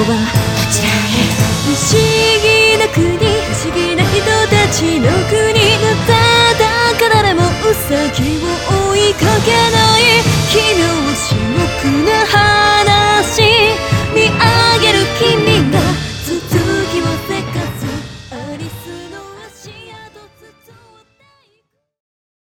こちらへ。 不思議な国、不思議な人たちの国のただか誰もウサギを追いかけない